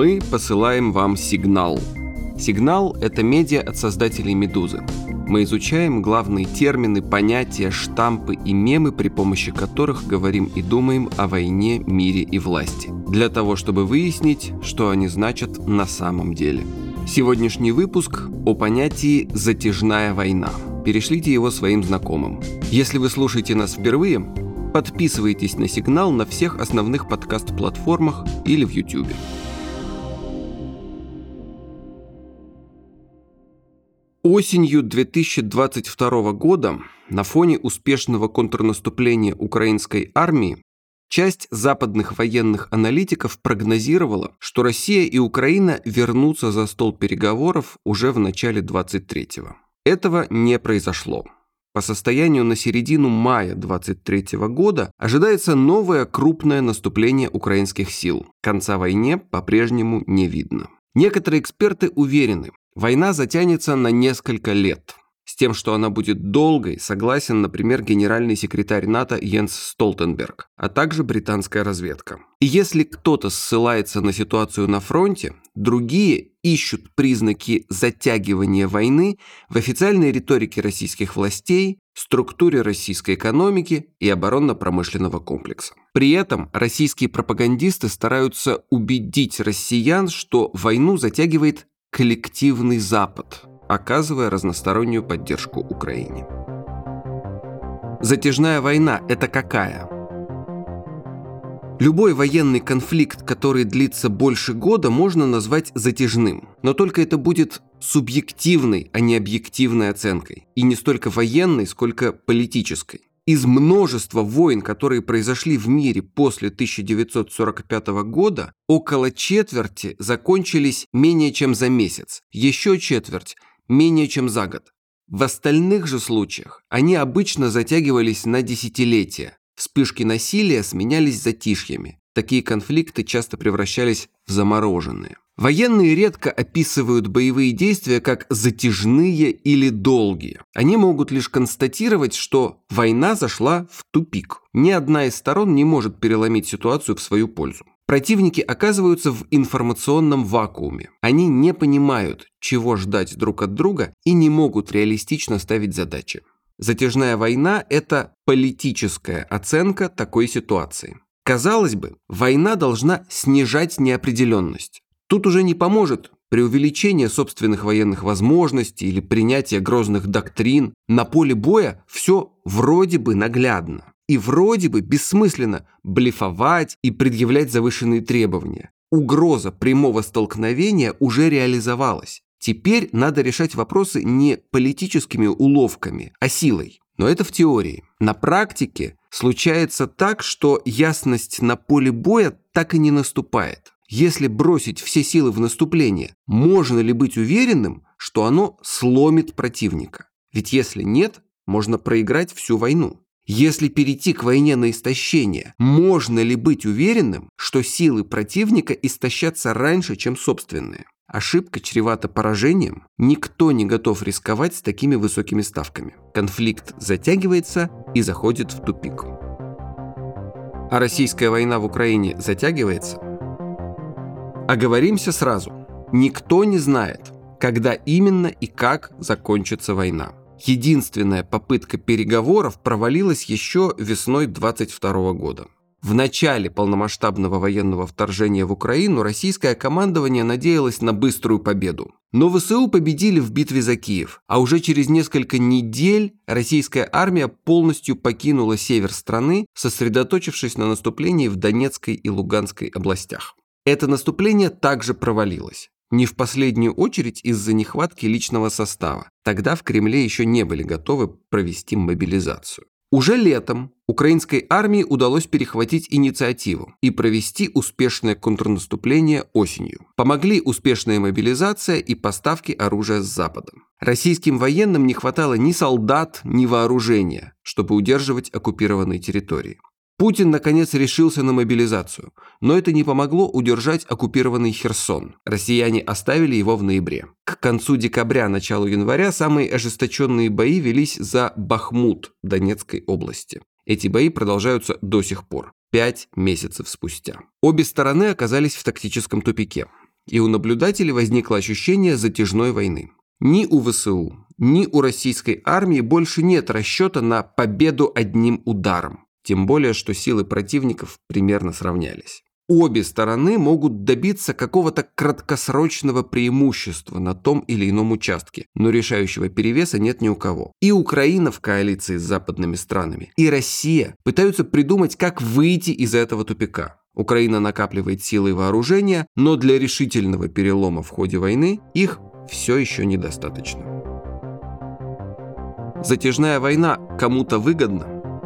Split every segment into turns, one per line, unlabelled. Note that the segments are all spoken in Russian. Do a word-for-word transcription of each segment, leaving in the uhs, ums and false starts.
Мы посылаем вам сигнал. Сигнал – это медиа от создателей «Медузы». Мы изучаем главные термины, понятия, штампы и мемы, при помощи которых говорим и думаем о войне, мире и власти, для того, чтобы выяснить, что они значат на самом деле. Сегодняшний выпуск о понятии «затяжная война». Перешлите его своим знакомым. Если вы слушаете нас впервые, подписывайтесь на «Сигнал» на всех основных подкаст-платформах или в Ютубе. Осенью две тысячи двадцать второго года на фоне успешного контрнаступления украинской армии часть западных военных аналитиков прогнозировала, что Россия и Украина вернутся за стол переговоров уже в начале двадцать третьего. Этого не произошло. По состоянию на середину мая двадцать третьего года ожидается новое крупное наступление украинских сил. Конца войне по-прежнему не видно. Некоторые эксперты уверены, война затянется на несколько лет. С тем, что она будет долгой, согласен, например, генеральный секретарь НАТО Йенс Столтенберг, а также британская разведка. И если кто-то ссылается на ситуацию на фронте, другие ищут признаки затягивания войны в официальной риторике российских властей, структуре российской экономики и оборонно-промышленного комплекса. При этом российские пропагандисты стараются убедить россиян, что войну затягивает коллективный Запад, оказывая разностороннюю поддержку Украине. Затяжная война – это какая? Любой военный конфликт, который длится больше года, можно назвать затяжным. Но только это будет субъективной, а не объективной оценкой. И не столько военной, сколько политической. Из множества войн, которые произошли в мире после тысяча девятьсот сорок пятого года, около четверти закончились менее чем за месяц, еще четверть – менее чем за год. В остальных же случаях они обычно затягивались на десятилетия. Вспышки насилия сменялись затишьями. Такие конфликты часто превращались в замороженные. Военные редко описывают боевые действия как затяжные или долгие. Они могут лишь констатировать, что война зашла в тупик. Ни одна из сторон не может переломить ситуацию в свою пользу. Противники оказываются в информационном вакууме. Они не понимают, чего ждать друг от друга, и не могут реалистично ставить задачи. Затяжная война – это политическая оценка такой ситуации. Казалось бы, война должна снижать неопределенность. Тут уже не поможет преувеличение собственных военных возможностей или принятие грозных доктрин. На поле боя все вроде бы наглядно. И вроде бы бессмысленно блефовать и предъявлять завышенные требования. Угроза прямого столкновения уже реализовалась. Теперь надо решать вопросы не политическими уловками, а силой. Но это в теории. На практике случается так, что ясность на поле боя так и не наступает. Если бросить все силы в наступление, можно ли быть уверенным, что оно сломит противника? Ведь если нет, можно проиграть всю войну. Если перейти к войне на истощение, можно ли быть уверенным, что силы противника истощатся раньше, чем собственные? Ошибка чревата поражением. Никто не готов рисковать с такими высокими ставками. Конфликт затягивается и заходит в тупик. А российская война в Украине затягивается? Оговоримся сразу. Никто не знает, когда именно и как закончится война. Единственная попытка переговоров провалилась еще весной двадцать второго года. В начале полномасштабного военного вторжения в Украину российское командование надеялось на быструю победу. Но ВСУ победили в битве за Киев, а уже через несколько недель российская армия полностью покинула север страны, сосредоточившись на наступлении в Донецкой и Луганской областях. Это наступление также провалилось. Не в последнюю очередь из-за нехватки личного состава. Тогда в Кремле еще не были готовы провести мобилизацию. Уже летом украинской армии удалось перехватить инициативу и провести успешное контрнаступление осенью. Помогли успешная мобилизация и поставки оружия с Запада. Российским военным не хватало ни солдат, ни вооружения, чтобы удерживать оккупированные территории. Путин, наконец, решился на мобилизацию, но это не помогло удержать оккупированный Херсон. Россияне оставили его в ноябре. К концу декабря, началу января самые ожесточенные бои велись за Бахмут Донецкой области. Эти бои продолжаются до сих пор, пять месяцев спустя. Обе стороны оказались в тактическом тупике. и у наблюдателей возникло ощущение затяжной войны. Ни у ВСУ, ни у российской армии больше нет расчета на победу одним ударом, тем более, что силы противников примерно сравнялись. Обе стороны могут добиться какого-то краткосрочного преимущества на том или ином участке, но решающего перевеса нет ни у кого. И Украина в коалиции с западными странами, и Россия пытаются придумать, как выйти из этого тупика. Украина накапливает силы и вооружения, но для решительного перелома в ходе войны их все еще недостаточно. Затяжная война кому-то выгодна?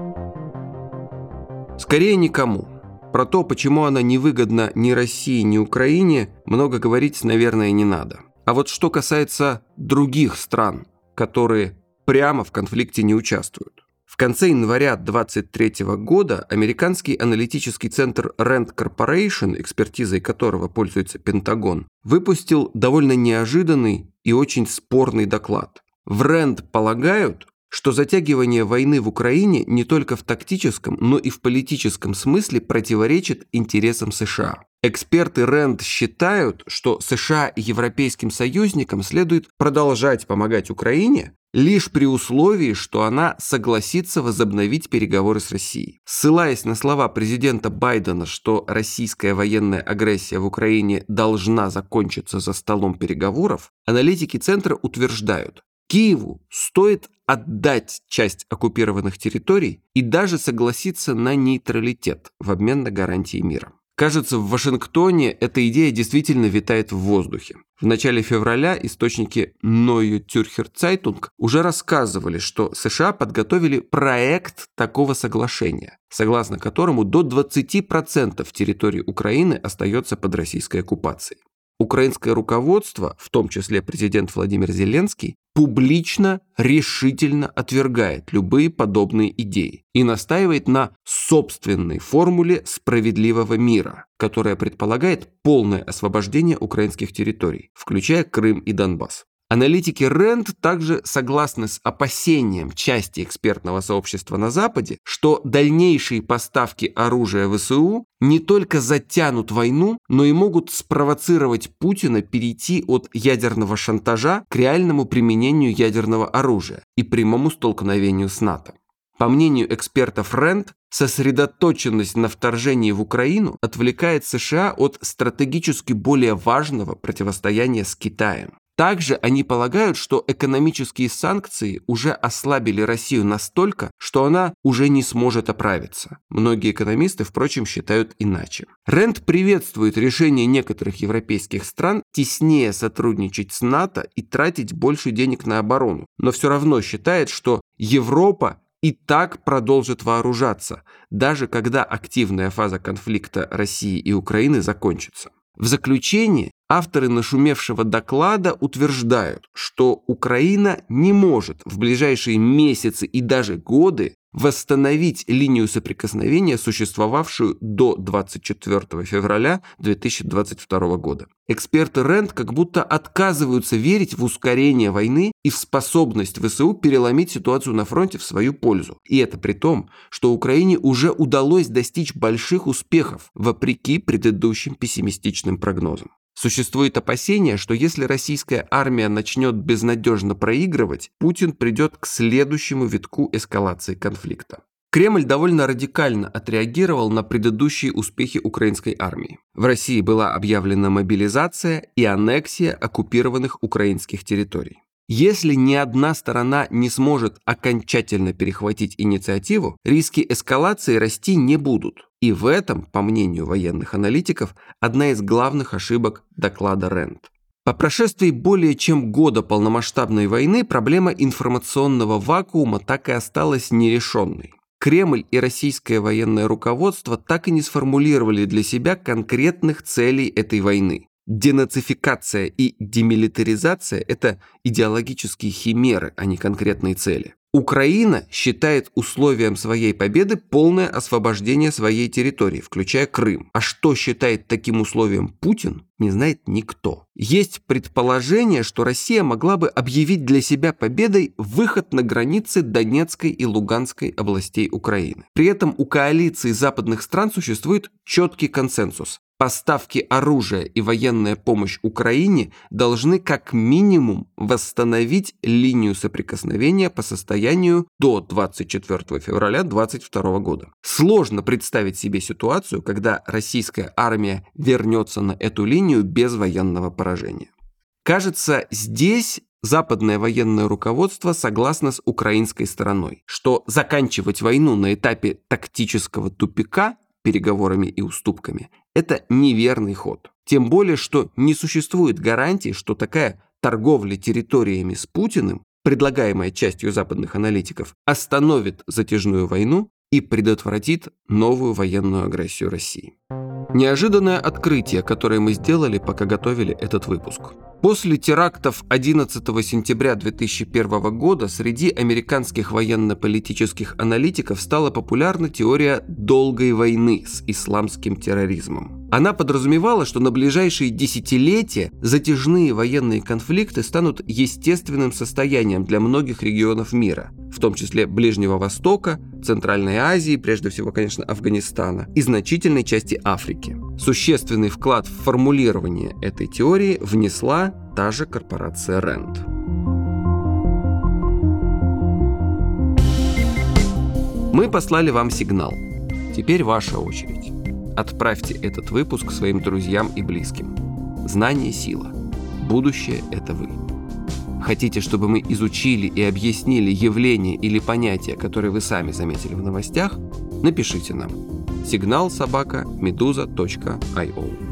Скорее, никому. Про то, почему она невыгодна ни России, ни Украине, много говорить, наверное, не надо. А вот что касается других стран, которые прямо в конфликте не участвуют. В конце января две тысячи двадцать третьего года американский аналитический центр Rand Corporation, экспертизой которого пользуется Пентагон, выпустил довольно неожиданный и очень спорный доклад. В Rand полагают, что затягивание войны в Украине не только в тактическом, но и в политическом смысле противоречит интересам США. Эксперты Rand считают, что США и европейским союзникам следует продолжать помогать Украине лишь при условии, что она согласится возобновить переговоры с Россией. Ссылаясь на слова президента Байдена, что российская военная агрессия в Украине должна закончиться за столом переговоров, аналитики центра утверждают, Киеву стоит отдать часть оккупированных территорий и даже согласиться на нейтралитет в обмен на гарантии мира. Кажется, в Вашингтоне эта идея действительно витает в воздухе. В начале февраля источники Neue Zürcher Zeitung уже рассказывали, что США подготовили проект такого соглашения, согласно которому до двадцати процентов территории Украины остается под российской оккупацией. Украинское руководство, в том числе президент Владимир Зеленский, публично, решительно отвергает любые подобные идеи и настаивает на собственной формуле справедливого мира, которая предполагает полное освобождение украинских территорий, включая Крым и Донбасс. Аналитики Rand также согласны с опасением части экспертного сообщества на Западе, что дальнейшие поставки оружия ВСУ не только затянут войну, но и могут спровоцировать Путина перейти от ядерного шантажа к реальному применению ядерного оружия и прямому столкновению с НАТО. По мнению экспертов Rand, сосредоточенность на вторжении в Украину отвлекает США от стратегически более важного противостояния с Китаем. Также они полагают, что экономические санкции уже ослабили Россию настолько, что она уже не сможет оправиться. Многие экономисты, впрочем, считают иначе. Rand приветствует решение некоторых европейских стран теснее сотрудничать с НАТО и тратить больше денег на оборону, но все равно считает, что Европа и так продолжит вооружаться, даже когда активная фаза конфликта России и Украины закончится. В заключение авторы нашумевшего доклада утверждают, что Украина не может в ближайшие месяцы и даже годы восстановить линию соприкосновения, существовавшую до двадцать четвёртого февраля две тысячи двадцать второго года. Эксперты Rand как будто отказываются верить в ускорение войны и в способность ВСУ переломить ситуацию на фронте в свою пользу. И это при том, что Украине уже удалось достичь больших успехов, вопреки предыдущим пессимистичным прогнозам. Существует опасение, что если российская армия начнет безнадежно проигрывать, Путин придет к следующему витку эскалации конфликта. Кремль довольно радикально отреагировал на предыдущие успехи украинской армии. В России была объявлена мобилизация и аннексия оккупированных украинских территорий. Если ни одна сторона не сможет окончательно перехватить инициативу, риски эскалации расти не будут. И в этом, по мнению военных аналитиков, одна из главных ошибок доклада Rand. По прошествии более чем года полномасштабной войны проблема информационного вакуума так и осталась нерешенной. Кремль и российское военное руководство так и не сформулировали для себя конкретных целей этой войны. Денацификация и демилитаризация – это идеологические химеры, а не конкретные цели. Украина считает условием своей победы полное освобождение своей территории, включая Крым. А что считает таким условием Путин, не знает никто. Есть предположение, что Россия могла бы объявить для себя победой выход на границы Донецкой и Луганской областей Украины. При этом у коалиции западных стран существует четкий консенсус. поставки оружия и военная помощь Украине должны как минимум восстановить линию соприкосновения по состоянию до двадцать четвёртого февраля две тысячи двадцать второго года. Сложно представить себе ситуацию, когда российская армия вернется на эту линию без военного поражения. Кажется, здесь западное военное руководство согласно с украинской стороной, что заканчивать войну на этапе тактического тупика переговорами и уступками – это неверный ход. Тем более, что не существует гарантии, что такая торговля территориями с Путиным, предлагаемая частью западных аналитиков, остановит затяжную войну и предотвратит новую военную агрессию России. Неожиданное открытие, которое мы сделали, пока готовили этот выпуск. После терактов одиннадцатого сентября две тысячи первого года среди американских военно-политических аналитиков стала популярна теория долгой войны с исламским терроризмом. Она подразумевала, что на ближайшие десятилетия затяжные военные конфликты станут естественным состоянием для многих регионов мира, в том числе Ближнего Востока, Центральной Азии, прежде всего, конечно, Афганистана, и значительной части Африки. Существенный вклад в формулирование этой теории внесла та же корпорация рэнд. Мы послали вам сигнал. Теперь ваша очередь. Отправьте этот выпуск своим друзьям и близким. Знание – сила. Будущее – это вы. Хотите, чтобы мы изучили и объяснили явления или понятия, которые вы сами заметили в новостях? Напишите нам. сигнал собака медуза точка ай о